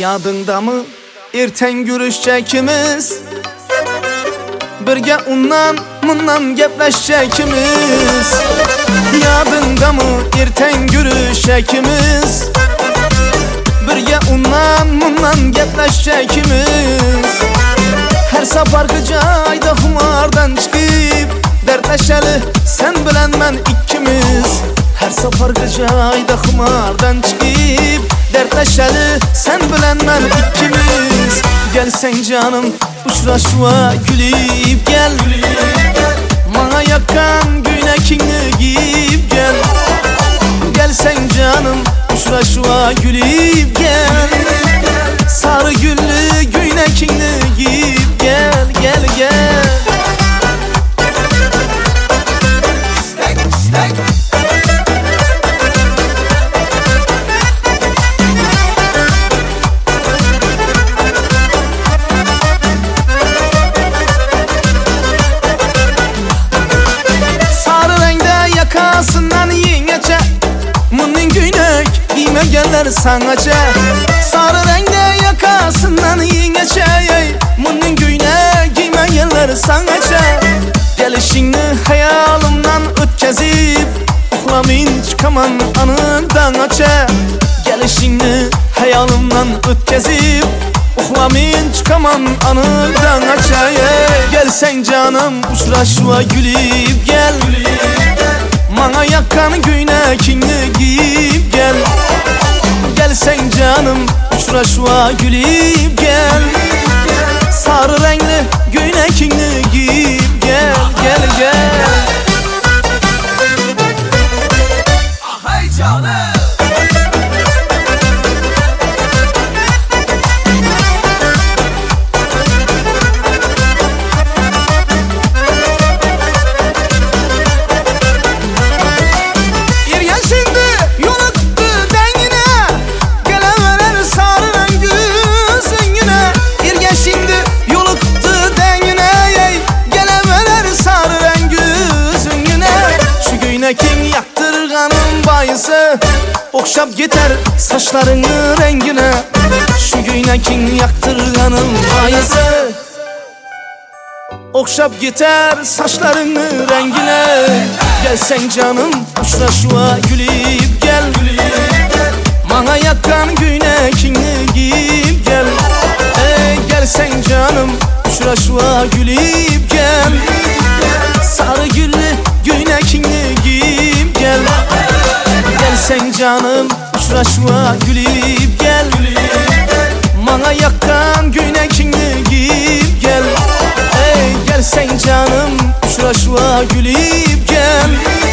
Yadında mı erten görüşecekimiz, birge undan bundan gepleşecekimiz. Yadında mı erten görüşecekimiz, birge undan bundan gepleşecekimiz. Her safarkı cayda humardan çıkıp dertleşeli sen bilen ben ikkimiz. Her safarkı cayda humardan çıkıp dertleşeli sen bilen ben ikkimiz. Gelsen canım uçraşva gülüp gel, bana yakan güynekini giyip gel. Gelsen canım uçraşva gülüp gel, sarı güllü güynekini giyip gel, gel gel. Yakasından yengeçe bunun günek giymegenler sanaca. Sarı renkte yakasından yengeçe bunun günek giymegenler sanaca. Gelişini hayalımdan ötkezip uhlamin çıkaman anından aça. Gelişini hayalımdan ötkezip uhlamin çıkaman anından aça. Gelsen canım uçraşva gülüp gel, bana yakan güynekini giyip gel. Gelsen canım uçraşva gülüp gel, sarı renkli güynekini giyip gel, gel gel. Ah hey canım. Kim yaktırganın bayısı okşap gider saçlarını rengine. Şu günekin yaktırganın bayısı okşap gider saçlarını rengine. Gelsen canım uçraşva gülüp gel, bana yakan güynekini giyip gel. Gelsen canım uçraşva gülüp gel, sarı güllü güynekini giyip gel. Gelsen canım uçraşva gülüp gel, bana yakan güynekini giyip gel. Gelsen canım uçraşva gülüp gel,